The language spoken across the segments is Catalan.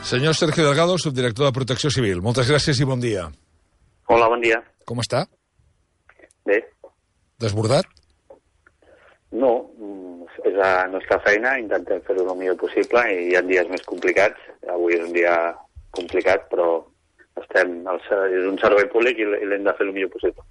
Senyor Sergio Delgado, subdirector de Protecció Civil. Moltes gràcies i bon dia. Hola, bon dia. Com està? Bé. Desbordat? No, és la nostra feina, intentem fer-ho el millor possible i hi ha dies més complicats. Avui és un dia complicat, però és un servei públic i l'hem de fer el millor possible.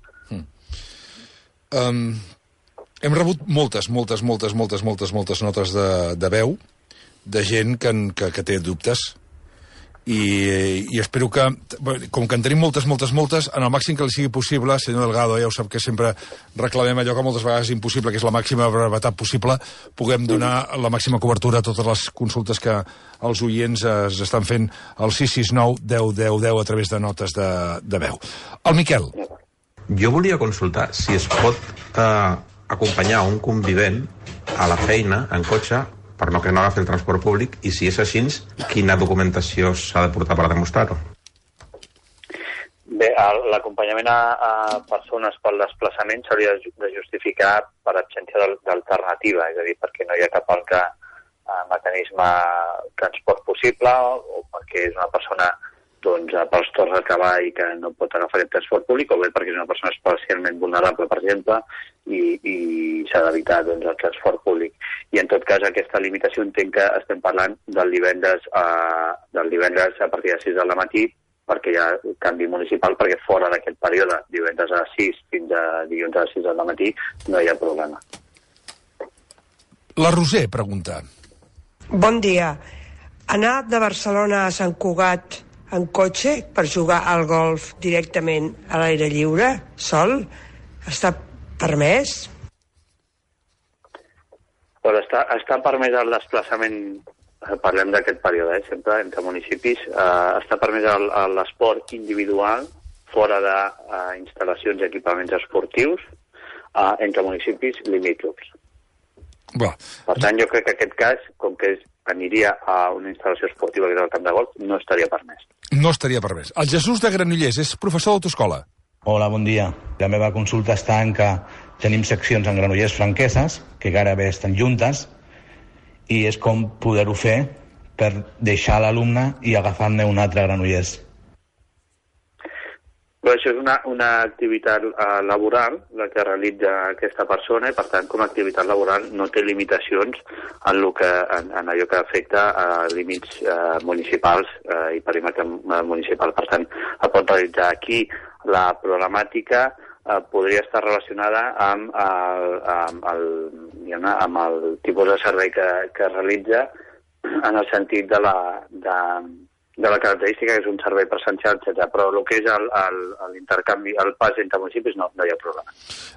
Hem rebut moltes notes de veu de gent que té dubtes i espero que, com que en tenim moltes, en el màxim que li sigui possible, senyor Delgado, ja ho sap que sempre reclamem allò que moltes vegades és impossible, que és la màxima brevetat possible, puguem donar la màxima cobertura a totes les consultes que els oients estan fent al 669 10 10 10 a través de notes de veu. El Miquel. Jo volia consultar si es pot acompanyar un convivent a la feina en cotxe per no que no agafi el transport públic, i si és així, quina documentació s'ha de portar per demostrar-ho? Bé, l'acompanyament a persones pel desplaçament s'hauria de justificar per absència d'alternativa, és a dir, perquè no hi ha cap altre mecanisme de transport possible o perquè és una persona pels torns de treball que no pot agafar el transport públic, o bé perquè és una persona especialment vulnerable, per exemple, i s'ha d'evitar el transport públic. I en tot cas aquesta limitació entenc que estem parlant del divendres a partir de 6 del matí, perquè hi ha canvi municipal, perquè fora d'aquest període, divendres a 6 fins a dilluns a 6 del matí, no hi ha problema. La Roser pregunta. Bon dia. Anar de Barcelona a Sant Cugat en cotxe per jugar al golf directament a l'aire lliure, sol, està permès? Però està permès el desplaçament, parlem d'aquest període, sempre entre municipis, està permès l'esport individual fora d'instal·lacions i equipaments esportius entre municipis limítrofs. Per tant, jo crec que aquest cas, com que aniria a una instal·lació esportiva que és el camp de golf, no estaria permès. No estaria permès. El Jesús de Granollers és professor d'autoescola. Hola, bon dia. La meva consulta està en que tenim seccions en Granollers franqueses, que gairebé estan juntes, i és com poder-ho fer per deixar l'alumne i agafar-ne un altre Granollers. Però això és una activitat laboral, la que realitza aquesta persona, i per tant, com a activitat laboral no té limitacions en allò que afecta a límits municipals i perímetre municipal. Per tant, el pot realitzar aquí. La problemàtica podria estar relacionada amb el tipus de servei que realitza, en el sentit de la característica que és un servei presencial, etc. Però el que és l'intercanvi, el pas entre municipis, no hi ha problema.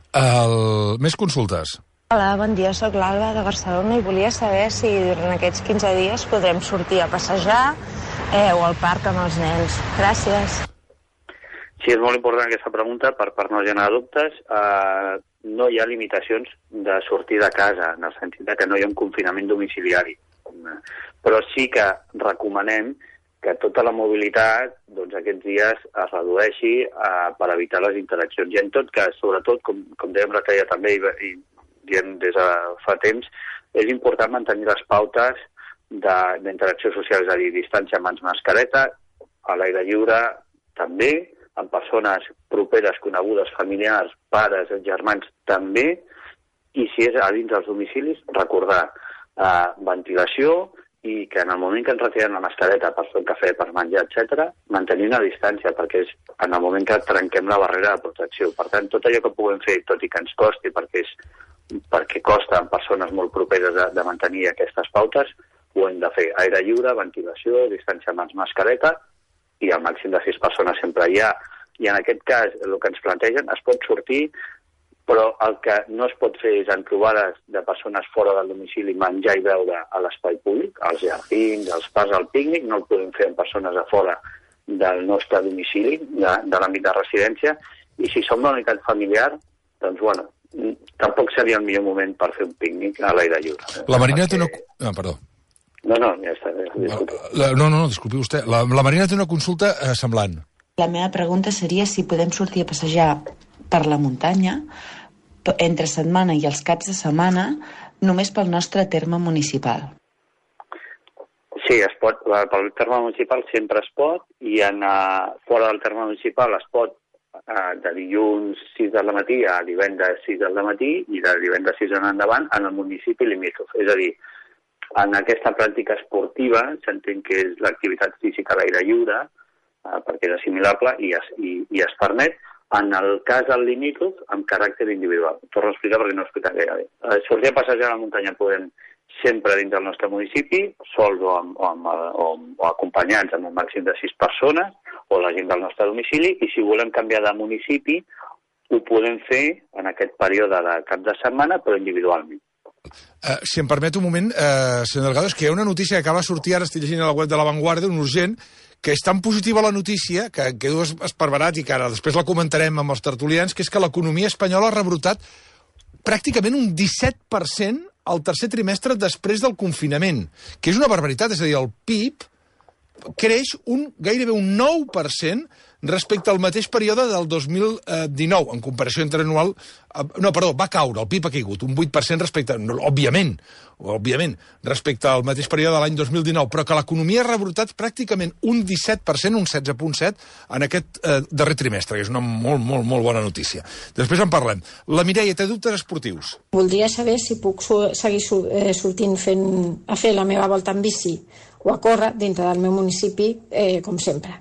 Més consultes. Hola, bon dia, soc l'Alba de Barcelona i volia saber si durant aquests 15 dies podrem sortir a passejar o al parc amb els nens. Gràcies. Sí, és molt important aquesta pregunta per no generar dubtes. No hi ha limitacions de sortir de casa, en el sentit que no hi ha un confinament domiciliari. Però sí que recomanem que tota la mobilitat aquests dies es redueixi per evitar les interaccions. I en tot cas, sobretot, com dèiem l'altre dia també i diem des de fa temps, és important mantenir les pautes d'interacció social, és a dir, distància mans mascareta, a l'aire lliure també, amb persones properes, conegudes, familiars, pares, germans també, i si és a dins dels domicilis, recordar ventilació, i que en el moment que ens retirem la mascareta per fer un cafè, per menjar, etc., mantenir una distància, perquè és en el moment que trenquem la barrera de protecció. Per tant, tot allò que puguem fer, tot i que ens costi, perquè costa en persones molt properes de mantenir aquestes pautes, ho hem de fer. Aire lliure, ventilació, distància mans mascareta, i al màxim de 6 persones sempre hi ha. I en aquest cas, el que ens plantegen, es pot sortir, però el que no es pot fer és en trobades de persones fora del domicili menjar i beure a l'espai públic, als jardins, als parcs, al pícnic, no el podem fer amb persones a fora del nostre domicili, de l'àmbit de residència, i si som una unitat familiar, doncs, bueno, tampoc seria el millor moment per fer un pícnic a l'aire lliure. La Marina té una... perdó. No, ja està, disculpi. No, disculpi vostè. La Marina té una consulta semblant. La meva pregunta seria si podem sortir a passejar per la muntanya entre setmana i els caps de setmana només pel nostre terme municipal. Sí, es pot. Pel terme municipal sempre es pot, i fora del terme municipal es pot de dilluns 6 del matí a divendres 6 del matí i de divendres 6 en endavant en el municipi limítrof. És a dir, en aquesta pràctica esportiva s'entén que és l'activitat física a l'aire lliure, perquè és assimilable i es permet, en el cas del limítrof, amb caràcter individual. Torno a explicar perquè no he explicat gaire bé. Sortir a passejar a la muntanya podem sempre dins del nostre municipi, sols o acompanyats amb un màxim de 6 persones, o la gent del nostre domicili, i si volem canviar de municipi, ho podem fer en aquest període de cap de setmana, però individualment. Si em permet un moment, senyor Delgado, és que hi ha una notícia que acaba de sortir, ara estic llegint a la web de La Vanguardia, un urgent, que és tan positiva la notícia, que quedo esparverat i que ara després la comentarem amb els tertulians, que és que l'economia espanyola ha rebrotat pràcticament un 17% al tercer trimestre després del confinament, que és una barbaritat, és a dir, el PIB creix gairebé un 9% respecte al mateix període del 2019, en comparació interanual. No, perdó, va caure, el PIB ha caigut un 8% respecte, òbviament, respecte al mateix període de l'any 2019, però que l'economia ha rebrotat pràcticament un 17%, un 16,7%, en aquest darrer trimestre, que és una molt, molt, molt bona notícia. Després en parlem. La Mireia té dubtes esportius. Voldria saber si puc seguir sortint a fer la meva volta en bici o a córrer dintre del meu municipi, com sempre.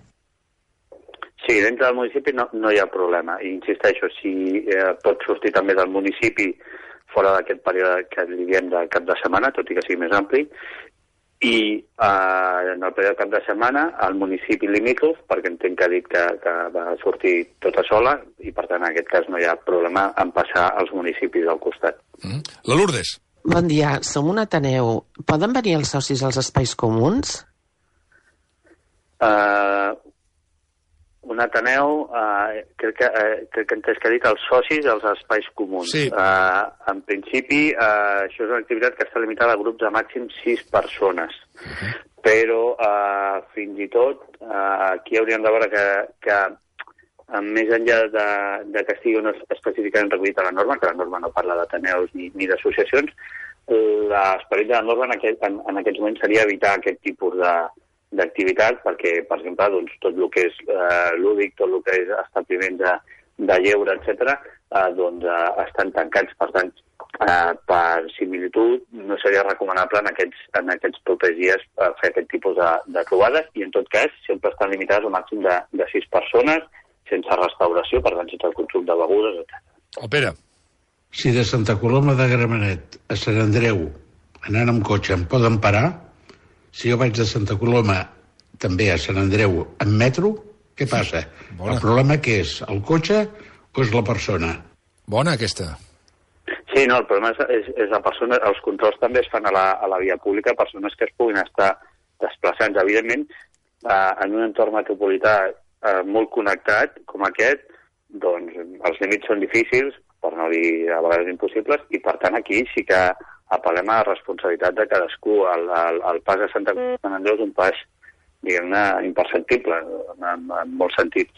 Sí, dintre del municipi no hi ha problema. I insisteixo, si pot sortir també del municipi fora d'aquest període que li diem de cap de setmana, tot i que sigui més ampli, i en el període de cap de setmana al municipi limítrof, perquè entenc que ha dit que va sortir tota sola, i per tant en aquest cas no hi ha problema en passar als municipis del costat. La Lourdes. Bon dia, som un Ateneu. Poden venir els socis als espais comuns? Un Ateneu, crec que he entès que ha dit els socis dels espais comuns. Sí. En principi, això és una activitat que està limitada a grups de màxim 6 persones. Però, fins i tot, aquí hauríem de veure que més enllà de que estigui específicament recollit a la norma, que la norma no parla d'Ateneus ni d'associacions, l'esperit de la norma en aquests moments seria evitar aquest tipus d'activitat, perquè, per exemple, doncs, tot el que és lúdic, tot el que és establiment de lleure, etc., doncs estan tancats. Per tant, per similitud, no seria recomanable en aquests propers dies fer aquest tipus de trobades, i en tot cas sempre estan limitades al màxim de 6 persones, sense restauració, per tant, sense el consum de begudes, etc. El Pere. Si de Santa Coloma de Gramenet a Sant Andreu, anant amb cotxe, em poden parar, si jo vaig de Santa Coloma també a Sant Andreu en metro, què passa? Bona. El problema què és? El cotxe o és la persona? Bona, aquesta. Sí, no, el problema és la persona. Els controls també es fan a la via pública, persones que es puguin estar desplaçant. Evidentment, en un entorn metropolità molt connectat com aquest, doncs els límits són difícils, per no dir a vegades impossibles, i per tant aquí sí que apel·lem a la responsabilitat de cadascú. El pas a Sant Andreu és un pas, diguem-ne, imperceptible, en molt sentit.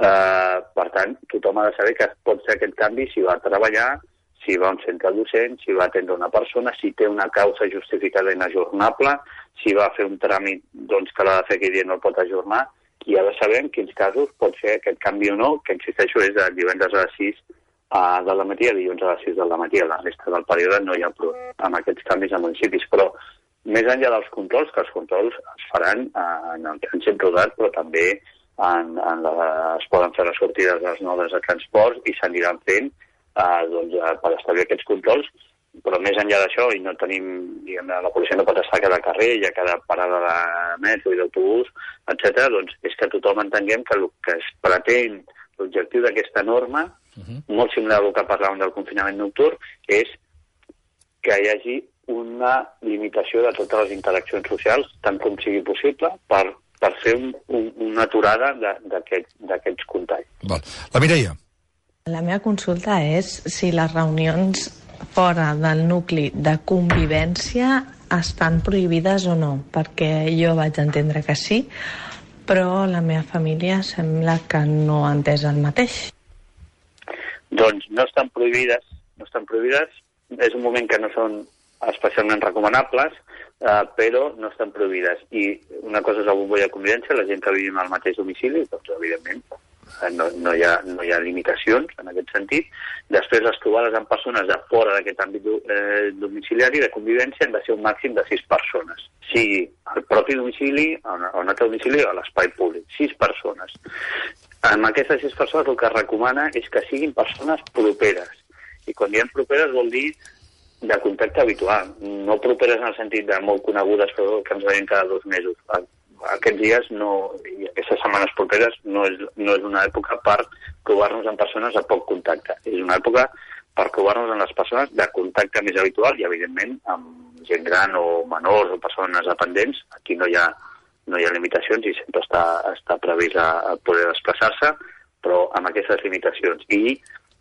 Per tant, tothom ha de saber que pot fer aquest canvi si va a treballar, si va a un centre docent, si va a atendre una persona, si té una causa justificada inajornable, si va a fer un tràmit doncs, que l'ha de fer aquell dia no el pot ajornar, i ha de saber en quins casos pot fer aquest canvi o no, que insisteixo és de divendres a les 6 del matí a dilluns a les 6 del matí. A la resta del període no hi ha problema amb aquests canvis a municipis, però més enllà dels controls, que els controls es faran en el trànsit rodat, però també es poden fer les sortides de les nodes de transports i s'aniran fent per establir aquests controls. Però més enllà d'això, i no tenim, diguem-ne, la policia no pot estar a cada carrer i a cada parada de metro i d'autobús, etc., doncs és que tothom entenguem que el que es pretén, l'objectiu d'aquesta norma, molt similar al que parlàvem del confinament nocturn, és que hi hagi una limitació de totes les interaccions socials, tant com sigui possible, per fer una aturada d'aquests contagis. La Mireia. La meva consulta és si les reunions fora del nucli de convivència estan prohibides o no, perquè jo vaig entendre que sí, però la meva família sembla que no ha entès el mateix. Doncs no estan prohibides. És un moment que no són especialment recomanables, però no estan prohibides. I una cosa és la bombolla de convivència, la gent que vivim al mateix domicili, doncs evidentment no hi ha limitacions en aquest sentit. Després, les trobades amb persones de fora d'aquest àmbit domiciliari de convivència han de ser un màxim de 6 persones, sigui al propi domicili o un altre domicili o a l'espai públic, 6 persones. Amb aquestes 6 persones el que es recomana és que siguin persones properes, i quan diem properes vol dir de contacte habitual, no properes en el sentit de molt conegudes però que ens veiem cada 2 mesos. Aquests dies i aquestes setmanes properes no és una època per trobar-nos amb persones de poc contacte. És una època per trobar-nos amb les persones de contacte més habitual i, evidentment, amb gent gran o menors o persones dependents. Aquí no hi ha limitacions i sempre està previst a poder desplaçar-se, però amb aquestes limitacions. I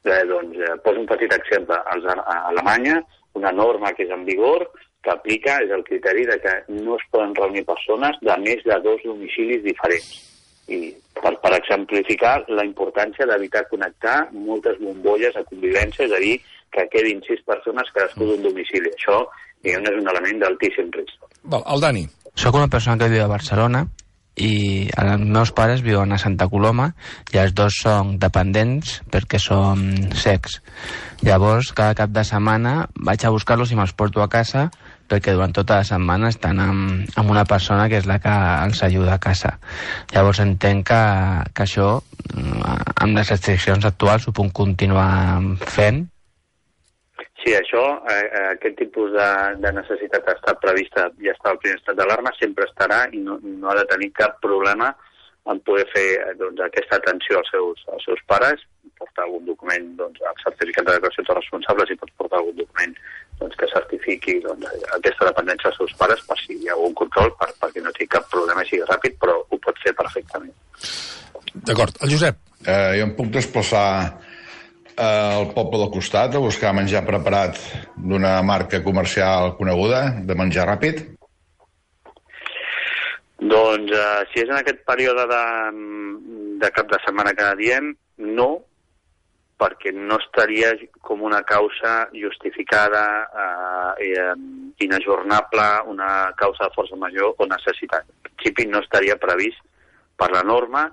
poso un petit exemple. A Alemanya, una norma que és en vigor que aplica és el criteri de que no es poden reunir persones de més de 2 domicilis diferents. I per exemplificar la importància d'evitar connectar moltes bombolles de convivència, és a dir, que quedin 6 persones cadascú d'un domicili. Això, diguem, és un element d'altíssim risc. El Dani. Soc una persona que viu a Barcelona i els meus pares viuen a Santa Coloma i els 2 són dependents perquè són cecs. Llavors, cada cap de setmana vaig a buscar-los i me'ls porto a casa perquè durant tota la setmana estan amb una persona que és la que els ajuda a casa. Llavors entenc que això, amb les restriccions actuals, ho puc continuar fent. Sí, aquest tipus de necessitat ha estat prevista, ja està al primer estat d'alarma, sempre estarà i no ha de tenir cap problema en poder fer aquesta atenció als seus pares, portar algun document, el certificat de declaració de responsables i pot portar algun document que certifiqui aquesta dependència dels seus pares per si hi ha algun control, perquè no tingui cap problema i sigui ràpid, però ho pot fer perfectament. D'acord. El Josep. Jo em puc desplaçar al poble del costat a buscar menjar preparat d'una marca comercial coneguda, de menjar ràpid? Doncs si és en aquest període de cap de setmana que diem, no, perquè no estaria com una causa justificada, inajornable, una causa de força major o necessitat. En principi no estaria previst per la norma.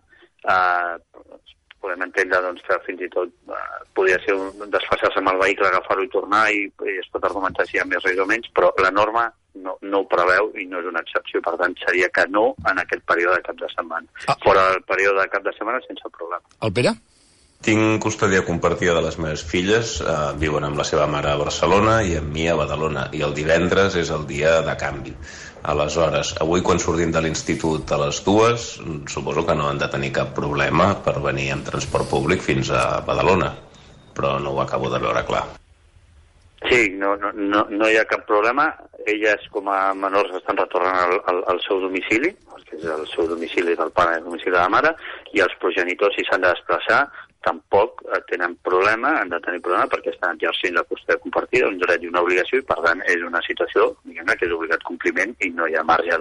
Podem entendre que fins i tot podria ser desplaçar-se amb el vehicle, agafar-ho i tornar, i es pot argumentar si hi ha més risc o menys, però la norma no ho preveu i no és una excepció. Per tant, seria que no en aquest període de cap de setmana. Fora del període de cap de setmana, sense problema. El Pere? Tinc custòdia compartida de les meves filles, viuen amb la seva mare a Barcelona i amb mi a Badalona, i el divendres és el dia de canvi. Aleshores, avui quan sortim de l'institut a les 2, suposo que no han de tenir cap problema per venir en transport públic fins a Badalona, però no ho acabo de veure clar. Sí, no hi ha cap problema. Elles, com a menors, estan retornant al seu domicili, que és el seu domicili del pare i el domicili de la mare, i els progenitors, si s'han de desplaçar, tampoc tenen problema, han de tenir problema perquè estan exercint la custòdia compartida, un dret i una obligació, i per tant és una situació, diguem-ne, que és obligat compliment i no hi ha marge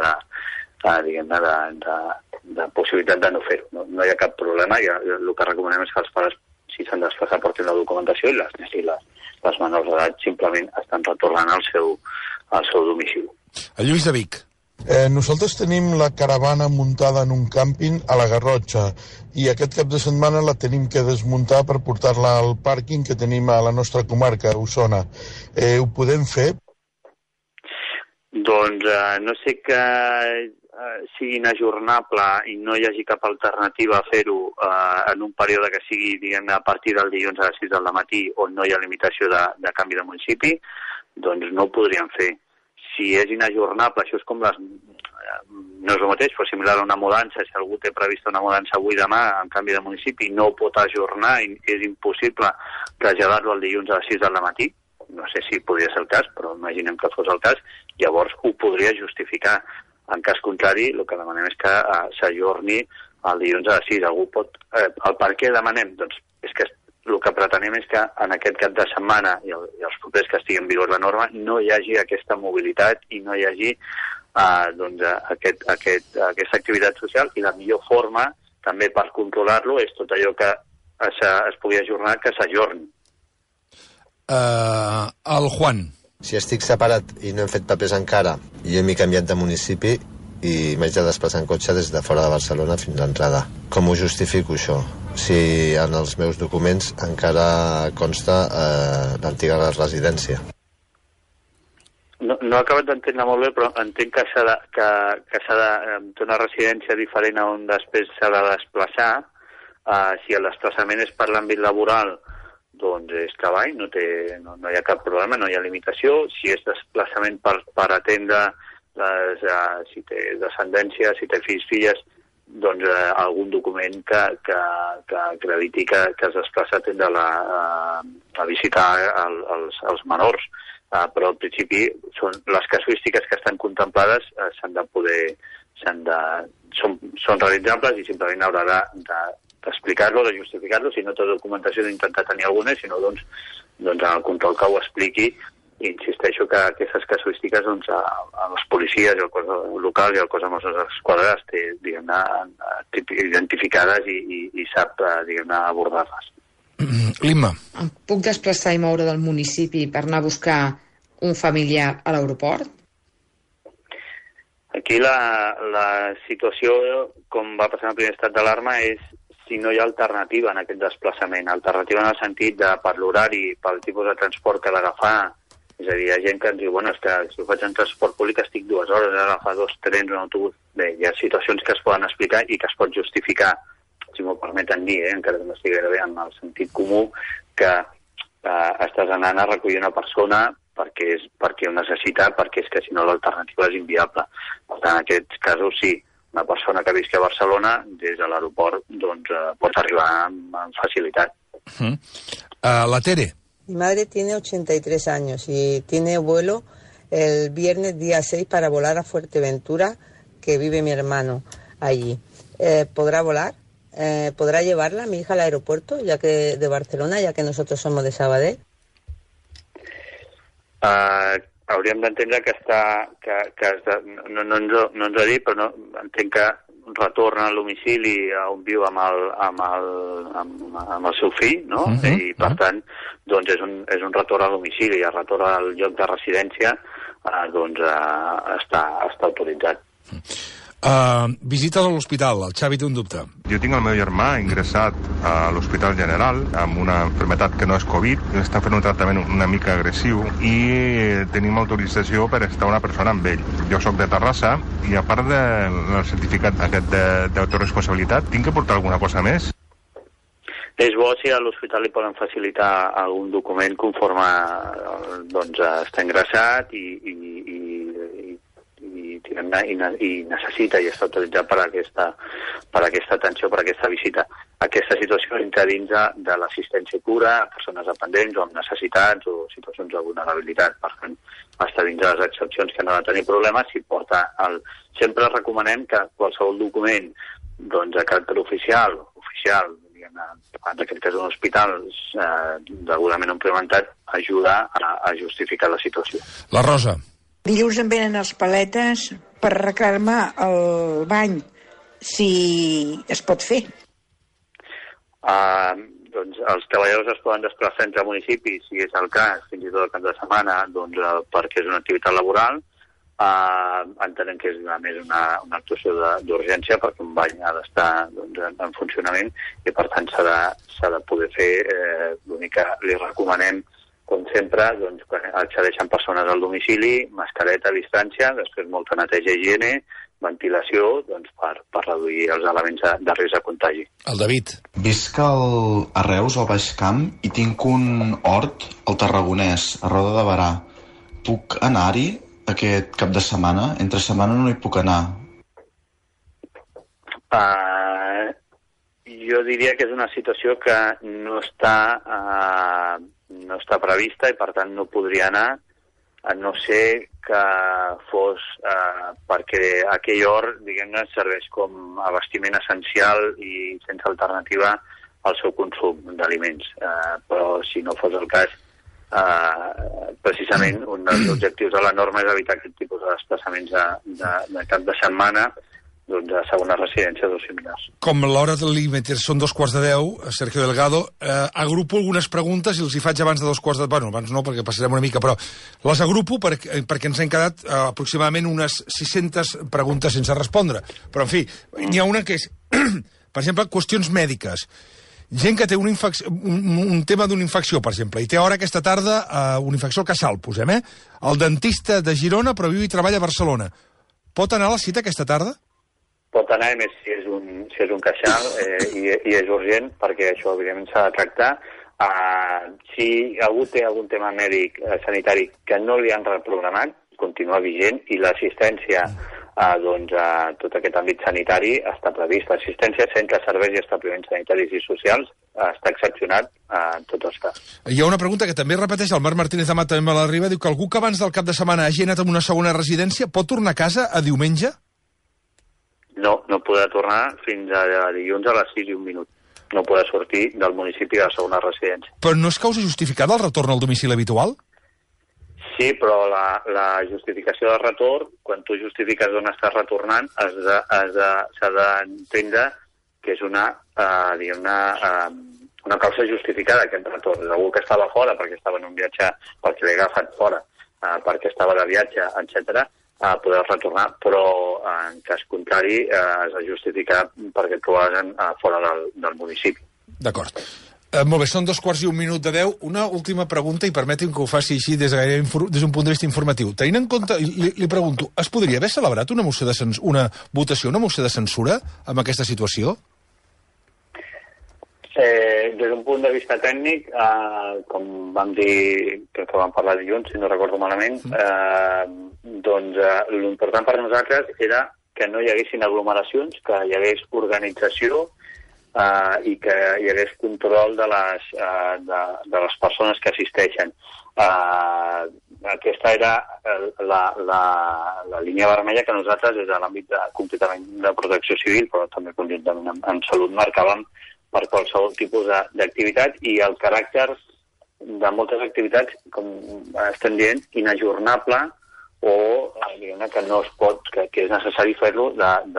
de possibilitat de no fer-ho. No hi ha cap problema, i el que recomanem és que els pares, si s'han de desplaçar, portin la documentació, i les menors d'edat simplement estan retornant al seu domicili. El Lluís de Vic. Nosaltres tenim la caravana muntada en un càmping a la Garrotxa i aquest cap de setmana la tenim que desmuntar per portar-la al pàrquing que tenim a la nostra comarca, a Osona. Ho podem fer? Doncs no sé que sigui inajornable i no hi hagi cap alternativa a fer-ho en un període que sigui, diguem-ne, a partir del dilluns a les 6 del matí on no hi ha limitació de canvi de municipi, doncs no ho podríem fer. Si és inajornable, això és com no és el mateix, però similar a una mudança. Si algú té prevista una mudança avui demà en canvi de municipi, no ho pot ajornar i és impossible traslladar-lo el dilluns a les 6 del matí. No sé si podria ser el cas, però imaginem que fos el cas. Llavors ho podria justificar. En cas contrari, el que demanem és que s'ajorni el dilluns a les 6. Algú pot... El per què demanem? Doncs és que el que pretenem és que en aquest cap de setmana i els propers que estigui en vigor la norma no hi hagi aquesta mobilitat i no hi hagi aquesta activitat social, i la millor forma també per controlar-lo és tot allò que es pugui ajornar, que s'ajorni. El Juan. Si estic separat i no hem fet papers encara, i jo m'he canviat de municipi i m'haig de desplaçar en cotxe des de fora de Barcelona fins a l'entrada. Com ho justifico, això? Si en els meus documents encara consta l'antiga residència. No he acabat d'entendre molt bé, però entenc que s'ha de té una residència diferent on després s'ha de desplaçar. Si el desplaçament és per l'àmbit laboral, doncs és treball, no hi ha cap problema, no hi ha limitació. Si és desplaçament per atendre si té descendència, si té fills, filles, doncs algun document que acrediti que es desplaça a atendre a visitar els menors. Però al principi són les casuístiques que estan contemplades són realitzables i simplement haurà d'explicar-lo, de justificar-lo, si no té documentació d'intentar tenir alguna, sinó doncs en el control que ho expliqui. I insisteixo que aquestes casuístiques les policies, el cos local i el cos de Mossos d'Esquadra les té, diguem-ne, identificades i sap, diguem-ne, abordar-les. L'Imma. Em puc desplaçar i moure del municipi per anar a buscar un familiar a l'aeroport? Aquí la situació, com va passar en el primer estat d'alarma, és si no hi ha alternativa en aquest desplaçament. Alternativa en el sentit de per l'horari, pel tipus de transport que ha d'agafar. És a dir, hi ha gent que ens diu, bueno, és que si ho faig en transport públic estic 2 hores, he d'agafar 2 trens, un autobús. Bé, hi ha situacions que es poden explicar i que es pot justificar, si m'ho permeten dir, encara que no estigui bé en el sentit comú, que estàs anant a recollir una persona perquè ho necessita, perquè és que si no l'alternativa és inviable. Per tant, en aquests casos sí, una persona que visqui a Barcelona des de l'aeroport doncs, pot arribar amb facilitat. La Tere. Mi madre tiene 83 años y tiene vuelo el viernes día 6 para volar a Fuerteventura, que vive mi hermano allí. ¿Podrá volar? ¿Podrá llevarla mi hija al aeropuerto de Barcelona, ya que nosotros somos de Sabadell? Hauríem d'entendre que no ens ha dit, però entenc que retorna a domicili on viu amb el seu fill, no? I per tant, doncs és un retorn a domicili, el retorn al lloc de residència doncs està autoritzat. Visita a l'hospital, el Xavi té un dubte. Jo tinc el meu germà ingressat a l'Hospital General amb una malaltia que no és Covid, està fent un tractament una mica agressiu i tenim autorització per estar una persona amb ell. Jo sóc de Terrassa i a part del certificat aquest d'autoresponsabilitat, tinc que portar alguna cosa més? És bo si a l'hospital li poden facilitar algun document conforme doncs, està ingressat i necessita i està autoritzat per aquesta atenció, per aquesta visita. Aquesta situació entra dins de l'assistència i cura a persones dependents o amb necessitats o situacions de vulnerabilitat. Per tant, està dins de les excepcions que no ha de tenir problemes. Sempre recomanem que qualsevol document de caràcter oficial, en aquest cas un hospital degudament implementat, ajuda a justificar la situació. La Rosa. Dilluns em venen els paletes per arreglar-me el bany, si es pot fer. Doncs els treballadors es poden desplaçar entre municipis, si és el cas, fins i tot el cap de setmana, doncs, perquè és una activitat laboral. Entenem que és més una actuació d'urgència perquè un bany ha d'estar en funcionament i per tant s'ha de poder fer. L'únic que li recomanem, com sempre, doncs, quan accedeixen persones al domicili, mascareta a distància, després molta neteja i higiene, ventilació, doncs, per reduir els elements de risc de contagi. El David. Visc a Reus, al Baix Camp, i tinc un hort al Tarragonès, a Roda de Barà. Puc anar-hi aquest cap de setmana? Entre setmana no hi puc anar. Jo diria que és una situació que no està prevista i per tant no podria anar, a no ser que fos perquè aquell hort, diguem-ne, serveix com a abastiment essencial i sense alternativa al seu consum d'aliments. Però si no fos el cas, precisament un dels objectius de la norma és evitar aquest tipus de desplaçaments de cap de setmana segones residències o similars. Com l'hora del límit són 2:15, Sergio Delgado, agrupo algunes preguntes i els hi faig abans de 2:15. Bueno, abans no, perquè passarem una mica, però les agrupo perquè ens han quedat aproximadament unes 600 preguntes sense respondre. Però, en fi, n'hi ha una que és, per exemple, qüestions mèdiques. Gent que té un tema d'una infecció, per exemple, i té hora aquesta tarda una infecció al queixal, posem, El dentista de Girona, però viu i treballa a Barcelona. Pot anar a la cita aquesta tarda? Pot anar, més si és un queixal i és urgent, perquè això, evidentment, s'ha de tractar. Si algú té algun tema mèdic sanitari que no li han reprogramat, continua vigent, i l'assistència a tot aquest àmbit sanitari està previst. L'assistència a centres, serveis i establiments sanitaris i socials està excepcionat en tots els casos. Hi ha una pregunta que també repeteix el Marc Martínez Amat, també me l'arriba, diu que algú que abans del cap de setmana hagi anat a una segona residència pot tornar a casa a diumenge? No podrà tornar fins a dilluns a les 6:01. No podrà sortir del municipi de la segona residència. Però no és causa justificada el retorn al domicili habitual? Sí, però la justificació de retorn, quan tu justifiques on estàs retornant, s'ha d'entendre que és una causa justificada, aquest retorn. Algú que estava fora perquè estava en un viatge, perquè l'he agafat fora, perquè estava de viatge, etc., poder retornar, però en cas contrari has de justificar perquè et trobaves fora del municipi. D'acord. Molt bé, són 2:15. Una última pregunta, i permeti'm que ho faci així des d'un punt de vista informatiu. Tenint en compte, li pregunto, es podria haver celebrat una votació, una moció de censura amb aquesta situació? Des d'un punt de vista tècnic, com vam dir, crec que vam parlar dilluns, si no recordo malament, doncs l'important per nosaltres era que no hi haguessin aglomeracions, que hi hagués organització i que hi hagués control de les persones que assisteixen. Aquesta era la línia vermella que nosaltres, des de l'àmbit completament de protecció civil, però també conjuntament amb Salut, marcàvem per qualsevol tipus d'activitat, i el caràcter de moltes activitats, com estem dient, inajornable, o que no es pot, que és necessari fer-lo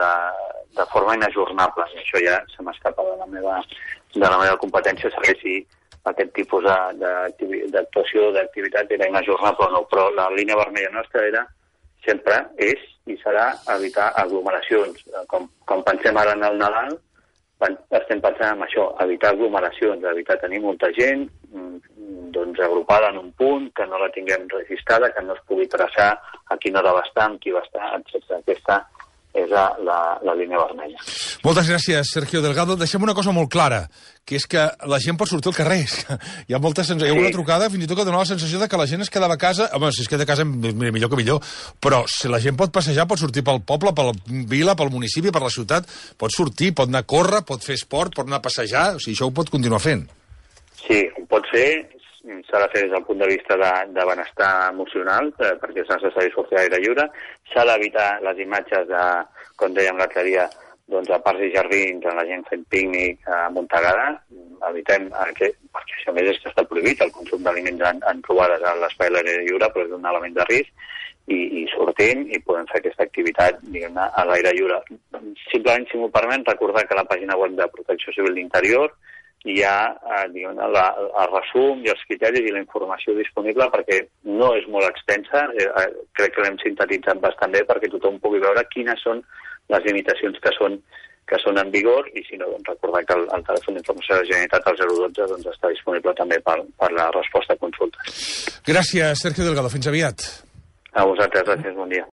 de forma inajornable. I això ja se m'escapa de la meva competència, saber si aquest tipus d'actuació, d'activitat era inajornable o no, però la línia vermella nostra sempre és i serà evitar aglomeracions. Com pensem ara en el Nadal, estem pensant en això, evitar aglomeracions, evitar tenir molta gent agrupada en un punt, que no la tinguem registrada, que no es pugui traçar a quina hora va estar, amb qui va estar, etc. Aquesta és la línia vermella. Moltes gràcies, Sergio Delgado. Deixem una cosa molt clara, que és que la gent pot sortir al carrer. Hi ha una trucada, fins i tot que dona la sensació de que la gent es quedava a casa. Home, si es queda a casa, millor que millor. Però si la gent pot passejar, pot sortir pel poble, per la vila, pel municipi, per la ciutat, pot sortir, pot anar a córrer, pot fer esport, pot anar a passejar. O sigui, això ho pot continuar fent. Sí, ho pot fer. S'ha de fer des del punt de vista de benestar emocional, perquè és necessari sortir a l'aire lliure. S'ha d'evitar les imatges com dèiem l'altre dia, a parcs i jardins, amb la gent fent pícnic amuntegada. Evitem, perquè això més és que està prohibit, el consum d'aliments en trobades a l'espai de l'aire lliure, però és un element de risc, i sortim i podem fer aquesta activitat, diguem-ne, a l'aire lliure. Simplement, si m'ho permet, recordar que a la pàgina web de Protecció Civil d'Interior hi ha el resum i els criteris i la informació disponible, perquè no és molt extensa, crec que l'hem sintetitzat bastant bé perquè tothom pugui veure quines són les limitacions que són en vigor, i si no, recordar que el telèfon d'informació de la Generalitat, el 012, està disponible també per la resposta a consultes. Gràcies, Sergio Delgado. Fins aviat. A vosaltres, gràcies, bon dia.